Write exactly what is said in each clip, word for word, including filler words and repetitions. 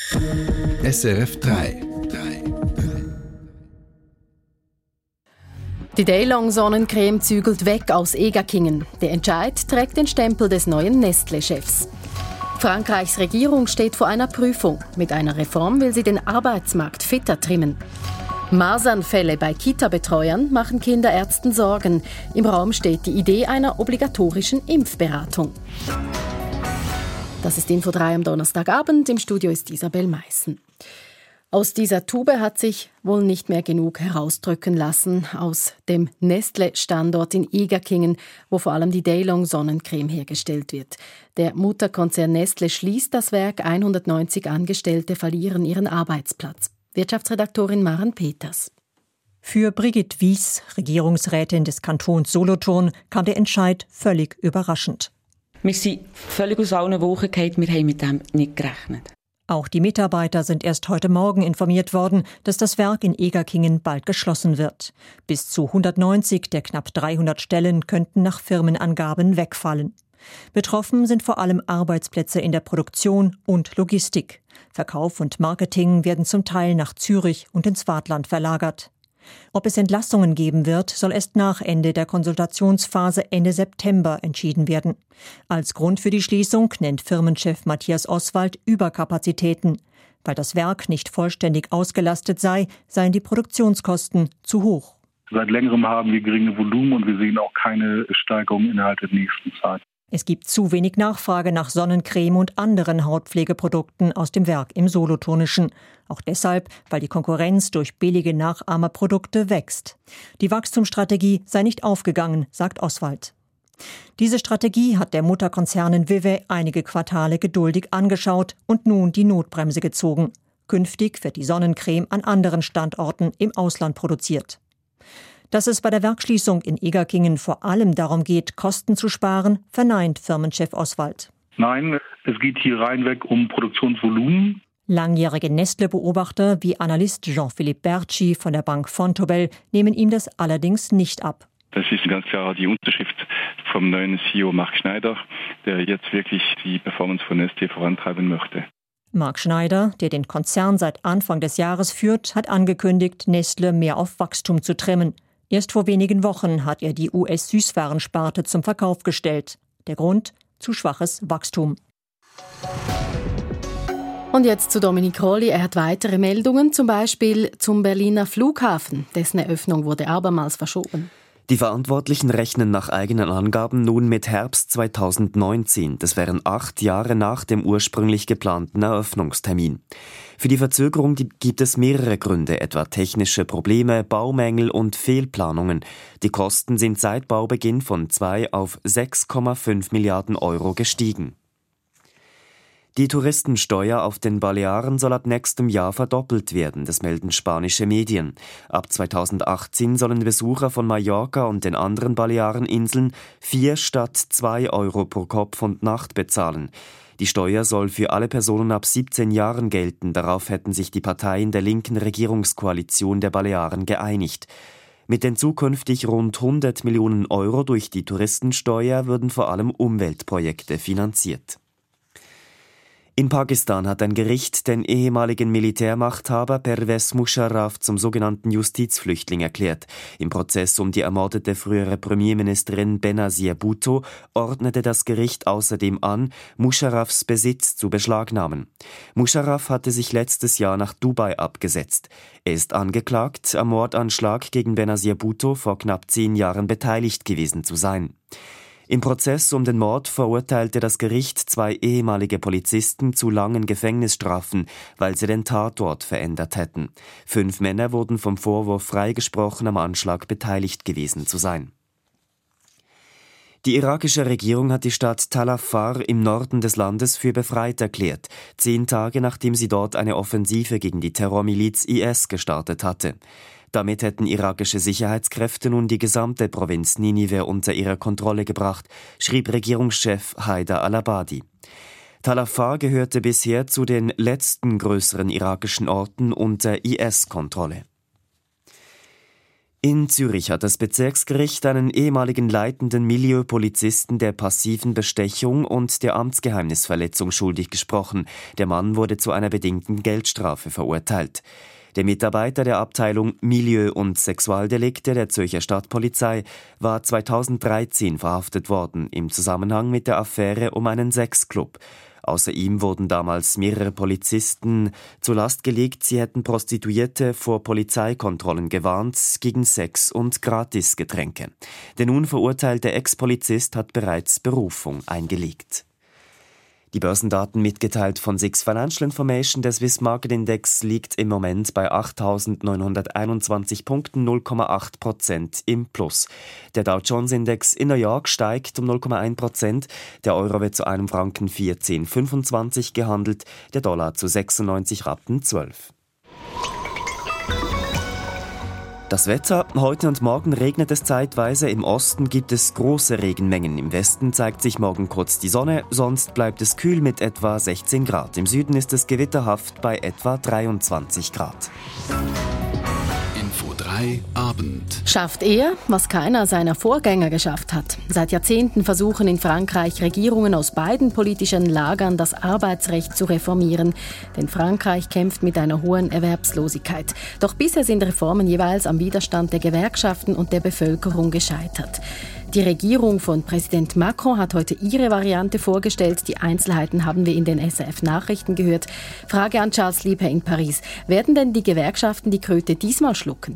S R F drei. Die Daylong Sonnencreme zügelt weg aus Egerkingen. Der Entscheid trägt den Stempel des neuen Nestlé-Chefs. Frankreichs Regierung steht vor einer Prüfung. Mit einer Reform will sie den Arbeitsmarkt fitter trimmen. Masernfälle bei Kita-Betreuern machen Kinderärzten Sorgen. Im Raum steht die Idee einer obligatorischen Impfberatung. Das ist Info drei am Donnerstagabend. Im Studio ist Isabel Meissen. Aus dieser Tube hat sich wohl nicht mehr genug herausdrücken lassen aus dem Nestlé-Standort in Egerkingen, wo vor allem die Daylong Sonnencreme hergestellt wird. Der Mutterkonzern Nestlé schließt das Werk, hundertneunzig Angestellte verlieren ihren Arbeitsplatz. Wirtschaftsredaktorin Maren Peters. Für Brigitte Wies, Regierungsrätin des Kantons Solothurn, kam der Entscheid völlig überraschend. Wir sind völlig aus allen Wochen gefallen, wir haben mit dem nicht gerechnet. Auch die Mitarbeiter sind erst heute Morgen informiert worden, dass das Werk in Egerkingen bald geschlossen wird. Bis zu hundertneunzig der knapp dreihundert Stellen könnten nach Firmenangaben wegfallen. Betroffen sind vor allem Arbeitsplätze in der Produktion und Logistik. Verkauf und Marketing werden zum Teil nach Zürich und ins Waadtland verlagert. Ob es Entlassungen geben wird, soll erst nach Ende der Konsultationsphase Ende September entschieden werden. Als Grund für die Schließung nennt Firmenchef Matthias Oswald Überkapazitäten. Weil das Werk nicht vollständig ausgelastet sei, seien die Produktionskosten zu hoch. Seit längerem haben wir geringe Volumen und wir sehen auch keine Steigerung innerhalb der nächsten Zeit. Es gibt zu wenig Nachfrage nach Sonnencreme und anderen Hautpflegeprodukten aus dem Werk im Solothurnischen. Auch deshalb, weil die Konkurrenz durch billige Nachahmerprodukte wächst. Die Wachstumsstrategie sei nicht aufgegangen, sagt Oswald. Diese Strategie hat der Mutterkonzern Vevey einige Quartale geduldig angeschaut und nun die Notbremse gezogen. Künftig wird die Sonnencreme an anderen Standorten im Ausland produziert. Dass es bei der Werksschließung in Egerkingen vor allem darum geht, Kosten zu sparen, verneint Firmenchef Oswald. Nein, es geht hier reinweg um Produktionsvolumen. Langjährige Nestlé-Beobachter wie Analyst Jean-Philippe Bertschi von der Bank Vontobel nehmen ihm das allerdings nicht ab. Das ist ganz klar die Unterschrift vom neuen C E O Marc Schneider, der jetzt wirklich die Performance von Nestlé vorantreiben möchte. Marc Schneider, der den Konzern seit Anfang des Jahres führt, hat angekündigt, Nestlé mehr auf Wachstum zu trimmen. Erst vor wenigen Wochen hat er die U S-Süßwarensparte zum Verkauf gestellt. Der Grund? Zu schwaches Wachstum. Und jetzt zu Dominik Rolli. Er hat weitere Meldungen, zum Beispiel zum Berliner Flughafen. Dessen Eröffnung wurde abermals verschoben. Die Verantwortlichen rechnen nach eigenen Angaben nun mit Herbst zweitausendneunzehn. Das wären acht Jahre nach dem ursprünglich geplanten Eröffnungstermin. Für die Verzögerung gibt es mehrere Gründe, etwa technische Probleme, Baumängel und Fehlplanungen. Die Kosten sind seit Baubeginn von zwei auf sechs Komma fünf Milliarden Euro gestiegen. Die Touristensteuer auf den Balearen soll ab nächstem Jahr verdoppelt werden, das melden spanische Medien. Ab zweitausendachtzehn sollen Besucher von Mallorca und den anderen Baleareninseln vier statt zwei Euro pro Kopf und Nacht bezahlen. Die Steuer soll für alle Personen ab siebzehn Jahren gelten. Darauf hätten sich die Parteien der linken Regierungskoalition der Balearen geeinigt. Mit den zukünftig rund hundert Millionen Euro durch die Touristensteuer würden vor allem Umweltprojekte finanziert. In Pakistan hat ein Gericht den ehemaligen Militärmachthaber Pervez Musharraf zum sogenannten Justizflüchtling erklärt. Im Prozess um die ermordete frühere Premierministerin Benazir Bhutto ordnete das Gericht außerdem an, Musharrafs Besitz zu beschlagnahmen. Musharraf hatte sich letztes Jahr nach Dubai abgesetzt. Er ist angeklagt, am Mordanschlag gegen Benazir Bhutto vor knapp zehn Jahren beteiligt gewesen zu sein. Im Prozess um den Mord verurteilte das Gericht zwei ehemalige Polizisten zu langen Gefängnisstrafen, weil sie den Tatort verändert hätten. Fünf Männer wurden vom Vorwurf freigesprochen, am Anschlag beteiligt gewesen zu sein. Die irakische Regierung hat die Stadt Tal Afar im Norden des Landes für befreit erklärt, zehn Tage nachdem sie dort eine Offensive gegen die Terrormiliz I S gestartet hatte. Damit hätten irakische Sicherheitskräfte nun die gesamte Provinz Ninive unter ihre Kontrolle gebracht, schrieb Regierungschef Haider al-Abadi. Tal Afar gehörte bisher zu den letzten größeren irakischen Orten unter I S-Kontrolle. In Zürich hat das Bezirksgericht einen ehemaligen leitenden Milieupolizisten der passiven Bestechung und der Amtsgeheimnisverletzung schuldig gesprochen. Der Mann wurde zu einer bedingten Geldstrafe verurteilt. Der Mitarbeiter der Abteilung Milieu- und Sexualdelikte der Zürcher Stadtpolizei war zweitausenddreizehn verhaftet worden im Zusammenhang mit der Affäre um einen Sexclub. Außer ihm wurden damals mehrere Polizisten zur Last gelegt, sie hätten Prostituierte vor Polizeikontrollen gewarnt gegen Sex und Gratisgetränke. Der nun verurteilte Ex-Polizist hat bereits Berufung eingelegt. Die Börsendaten mitgeteilt von Six Financial Information. Der Swiss Market Index liegt im Moment bei achttausendneunhunderteinundzwanzig Punkten, null Komma acht Prozent im Plus. Der Dow Jones Index in New York steigt um null Komma eins Prozent. Der Euro wird zu einem Franken vierzehn Komma fünfundzwanzig gehandelt, der Dollar zu sechsundneunzig Rappen zwölf. Das Wetter. Heute und morgen regnet es zeitweise. Im Osten gibt es große Regenmengen. Im Westen zeigt sich morgen kurz die Sonne. Sonst bleibt es kühl mit etwa sechzehn Grad. Im Süden ist es gewitterhaft bei etwa dreiundzwanzig Grad. Info drei Abend. Schafft er, was keiner seiner Vorgänger geschafft hat. Seit Jahrzehnten versuchen in Frankreich Regierungen aus beiden politischen Lagern, das Arbeitsrecht zu reformieren. Denn Frankreich kämpft mit einer hohen Erwerbslosigkeit. Doch bisher sind Reformen jeweils am Widerstand der Gewerkschaften und der Bevölkerung gescheitert. Die Regierung von Präsident Macron hat heute ihre Variante vorgestellt. Die Einzelheiten haben wir in den S R F-Nachrichten gehört. Frage an Charles Lieper in Paris. Werden denn die Gewerkschaften die Kröte diesmal schlucken?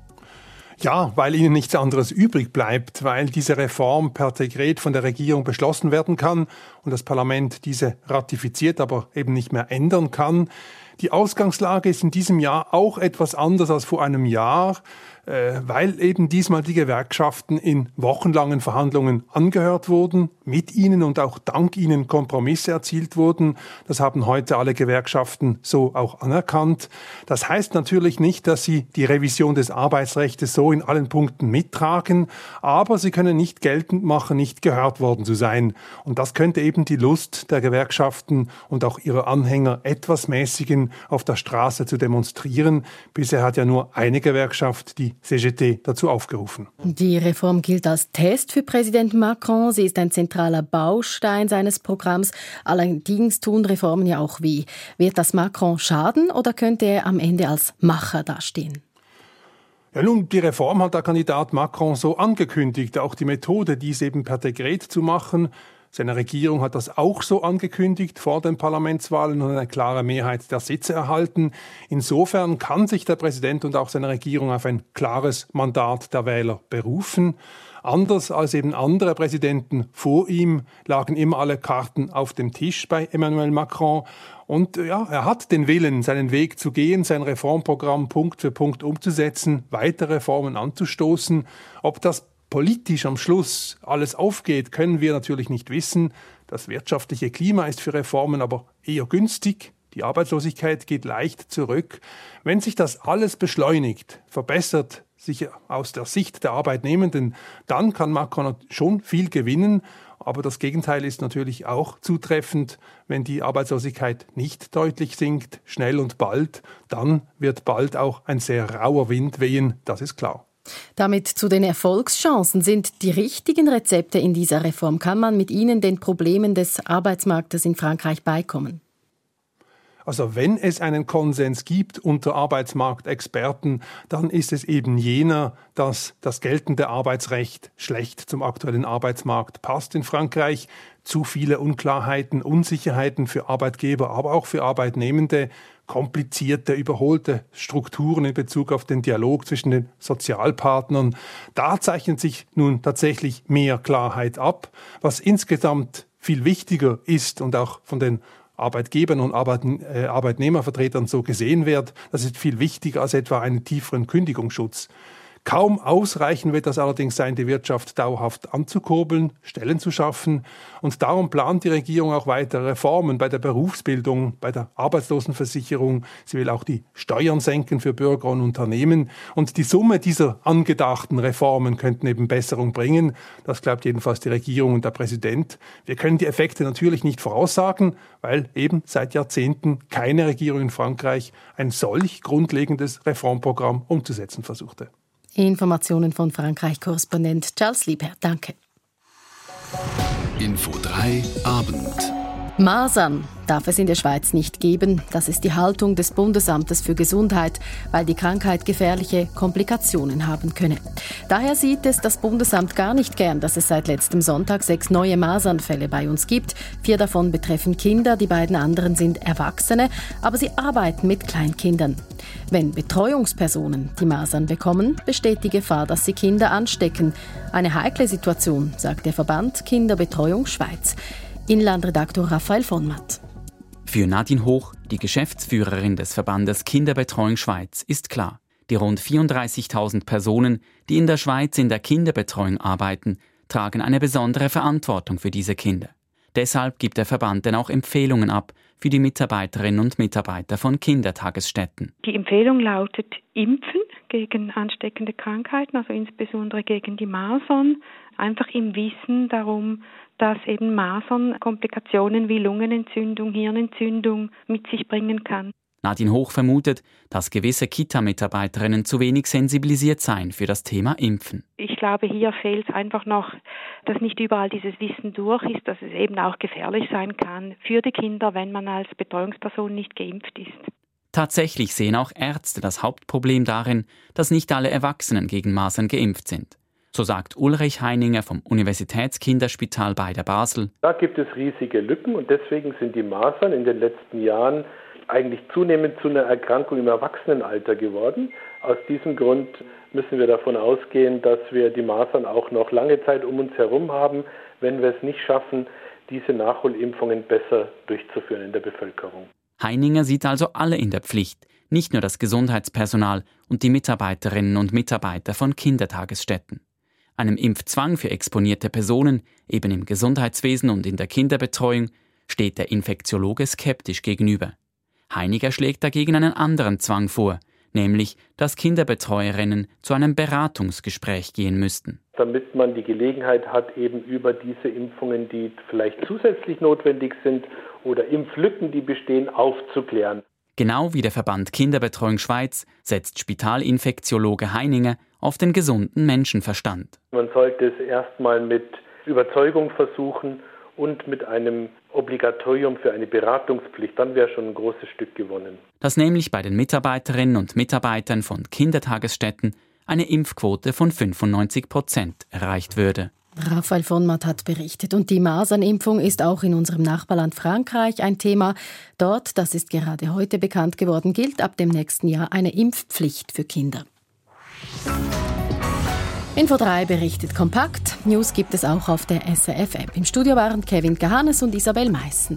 Ja, weil ihnen nichts anderes übrig bleibt, weil diese Reform per Dekret von der Regierung beschlossen werden kann und das Parlament diese ratifiziert, aber eben nicht mehr ändern kann. Die Ausgangslage ist in diesem Jahr auch etwas anders als vor einem Jahr, weil eben diesmal die Gewerkschaften in wochenlangen Verhandlungen angehört wurden, mit ihnen und auch dank ihnen Kompromisse erzielt wurden. Das haben heute alle Gewerkschaften so auch anerkannt. Das heißt natürlich nicht, dass sie die Revision des Arbeitsrechts so in allen Punkten mittragen, aber sie können nicht geltend machen, nicht gehört worden zu sein. Und das könnte eben die Lust der Gewerkschaften und auch ihrer Anhänger etwas mäßigen, auf der Straße zu demonstrieren. Bisher hat ja nur eine Gewerkschaft, die C G T, dazu aufgerufen. Die Reform gilt als Test für Präsident Macron. Sie ist ein zentraler Baustein seines Programms. Allerdings tun Reformen ja auch weh. Wird das Macron schaden oder könnte er am Ende als Macher dastehen? Ja, nun, die Reform hat der Kandidat Macron so angekündigt. Auch die Methode, dies eben per Dekret zu machen. Seine Regierung hat das auch so angekündigt vor den Parlamentswahlen und eine klare Mehrheit der Sitze erhalten. Insofern kann sich der Präsident und auch seine Regierung auf ein klares Mandat der Wähler berufen. Anders als eben andere Präsidenten vor ihm lagen immer alle Karten auf dem Tisch bei Emmanuel Macron. Und ja, er hat den Willen, seinen Weg zu gehen, sein Reformprogramm Punkt für Punkt umzusetzen, weitere Reformen anzustoßen. Ob das politisch am Schluss alles aufgeht, können wir natürlich nicht wissen. Das wirtschaftliche Klima ist für Reformen aber eher günstig. Die Arbeitslosigkeit geht leicht zurück. Wenn sich das alles beschleunigt, verbessert sich aus der Sicht der Arbeitnehmenden, dann kann Macron schon viel gewinnen. Aber das Gegenteil ist natürlich auch zutreffend. Wenn die Arbeitslosigkeit nicht deutlich sinkt, schnell und bald, dann wird bald auch ein sehr rauer Wind wehen, das ist klar. Damit zu den Erfolgschancen. Sind die richtigen Rezepte in dieser Reform? Kann man mit ihnen den Problemen des Arbeitsmarktes in Frankreich beikommen? Also wenn es einen Konsens gibt unter Arbeitsmarktexperten, dann ist es eben jener, dass das geltende Arbeitsrecht schlecht zum aktuellen Arbeitsmarkt passt in Frankreich. Zu viele Unklarheiten, Unsicherheiten für Arbeitgeber, aber auch für Arbeitnehmende, komplizierte, überholte Strukturen in Bezug auf den Dialog zwischen den Sozialpartnern. Da zeichnet sich nun tatsächlich mehr Klarheit ab, was insgesamt viel wichtiger ist und auch von den Arbeitgebern und Arbeit, äh, Arbeitnehmervertretern so gesehen wird. Das ist viel wichtiger als etwa einen tieferen Kündigungsschutz. Kaum ausreichen wird das allerdings sein, die Wirtschaft dauerhaft anzukurbeln, Stellen zu schaffen. Und darum plant die Regierung auch weitere Reformen bei der Berufsbildung, bei der Arbeitslosenversicherung. Sie will auch die Steuern senken für Bürger und Unternehmen. Und die Summe dieser angedachten Reformen könnten eben Besserung bringen. Das glaubt jedenfalls die Regierung und der Präsident. Wir können die Effekte natürlich nicht voraussagen, weil eben seit Jahrzehnten keine Regierung in Frankreich ein solch grundlegendes Reformprogramm umzusetzen versuchte. Informationen von Frankreich-Korrespondent Charles Liebherr. Danke. Info drei Abend. Masern darf es in der Schweiz nicht geben. Das ist die Haltung des Bundesamtes für Gesundheit, weil die Krankheit gefährliche Komplikationen haben könne. Daher sieht es das Bundesamt gar nicht gern, dass es seit letztem Sonntag sechs neue Masernfälle bei uns gibt. Vier davon betreffen Kinder, die beiden anderen sind Erwachsene, aber sie arbeiten mit Kleinkindern. Wenn Betreuungspersonen die Masern bekommen, besteht die Gefahr, dass sie Kinder anstecken. Eine heikle Situation, sagt der Verband Kinderbetreuung Schweiz. Inlandredaktor Raphael von Matt. Für Nadine Hoch, die Geschäftsführerin des Verbandes Kinderbetreuung Schweiz, ist klar, die rund vierunddreißigtausend Personen, die in der Schweiz in der Kinderbetreuung arbeiten, tragen eine besondere Verantwortung für diese Kinder. Deshalb gibt der Verband denn auch Empfehlungen ab für die Mitarbeiterinnen und Mitarbeiter von Kindertagesstätten. Die Empfehlung lautet Impfen gegen ansteckende Krankheiten, also insbesondere gegen die Masern, einfach im Wissen darum, dass eben Masern Komplikationen wie Lungenentzündung, Hirnentzündung mit sich bringen kann. Nadine Hoch vermutet, dass gewisse Kita-Mitarbeiterinnen zu wenig sensibilisiert seien für das Thema Impfen. Ich glaube, hier fehlt es einfach noch, dass nicht überall dieses Wissen durch ist, dass es eben auch gefährlich sein kann für die Kinder, wenn man als Betreuungsperson nicht geimpft ist. Tatsächlich sehen auch Ärzte das Hauptproblem darin, dass nicht alle Erwachsenen gegen Masern geimpft sind. So sagt Ulrich Heininger vom Universitätskinderspital bei der Basel. Da gibt es riesige Lücken und deswegen sind die Masern in den letzten Jahren eigentlich zunehmend zu einer Erkrankung im Erwachsenenalter geworden. Aus diesem Grund müssen wir davon ausgehen, dass wir die Masern auch noch lange Zeit um uns herum haben, wenn wir es nicht schaffen, diese Nachholimpfungen besser durchzuführen in der Bevölkerung. Heininger sieht also alle in der Pflicht, nicht nur das Gesundheitspersonal und die Mitarbeiterinnen und Mitarbeiter von Kindertagesstätten. Einem Impfzwang für exponierte Personen, eben im Gesundheitswesen und in der Kinderbetreuung, steht der Infektiologe skeptisch gegenüber. Heininger schlägt dagegen einen anderen Zwang vor, nämlich, dass Kinderbetreuerinnen zu einem Beratungsgespräch gehen müssten. Damit man die Gelegenheit hat, eben über diese Impfungen, die vielleicht zusätzlich notwendig sind oder Impflücken, die bestehen, aufzuklären. Genau wie der Verband Kinderbetreuung Schweiz setzt Spitalinfektiologe Heininger auf den gesunden Menschenverstand. Man sollte es erstmal mit Überzeugung versuchen und mit einem Obligatorium für eine Beratungspflicht. Dann wäre schon ein großes Stück gewonnen. Dass nämlich bei den Mitarbeiterinnen und Mitarbeitern von Kindertagesstätten eine Impfquote von fünfundneunzig Prozent erreicht würde. Raphael von Matt hat berichtet. Und die Masernimpfung ist auch in unserem Nachbarland Frankreich ein Thema. Dort, das ist gerade heute bekannt geworden, gilt ab dem nächsten Jahr eine Impfpflicht für Kinder. Info drei berichtet kompakt. News gibt es auch auf der S R F-App. Im Studio waren Kevin Gahanes und Isabel Meissen.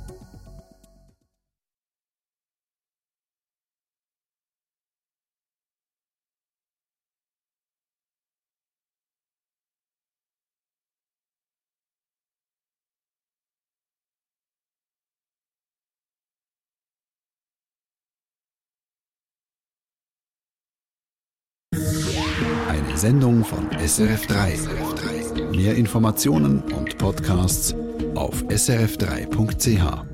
Eine Sendung von S R F drei. Mehr Informationen und Podcasts auf s r f drei punkt c h.